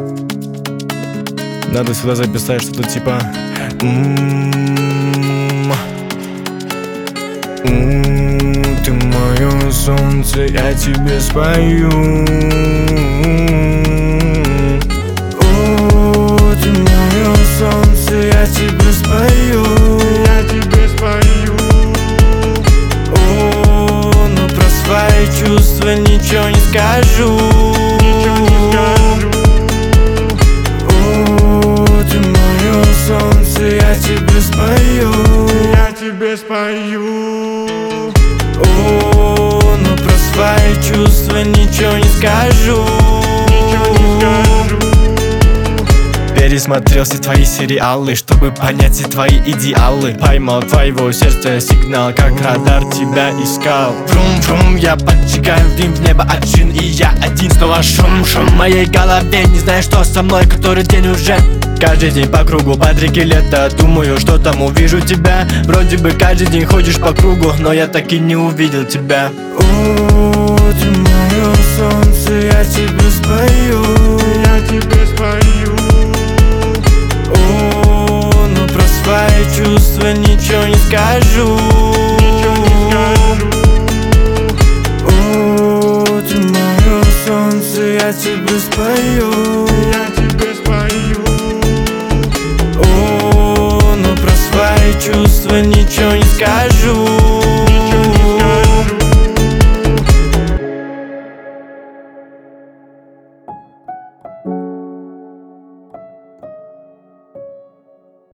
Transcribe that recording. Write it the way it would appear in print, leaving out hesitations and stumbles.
Надо сюда записать что-то типа ты мое солнце, я тебе спою. Ты мое солнце, я тебе спою. Я тебе спою. Но про свои чувства ничего не скажу. Ты мое солнце, я тебе спою. Я тебе спою. Но про свои чувства ничего не скажу. Пересмотрел все твои сериалы, чтобы понять все твои идеалы. Поймал твоего сердца сигнал, как радар тебя искал. Врум-врум, я поджигаю дым в небо один, и я один. Снова шум-шум в моей голове, не знаю, что со мной, который день уже. Каждый день по кругу, под реки лета. Думаю, что там увижу тебя. Вроде бы каждый день ходишь по кругу, но я так и не увидел тебя. Ты мое солнце, я тебе спою. Я тебе спою. Но про свои чувства ничего не скажу. Ты мое солнце, я тебе спою. Я тебе спою. Но про свои чувства ничего не скажу.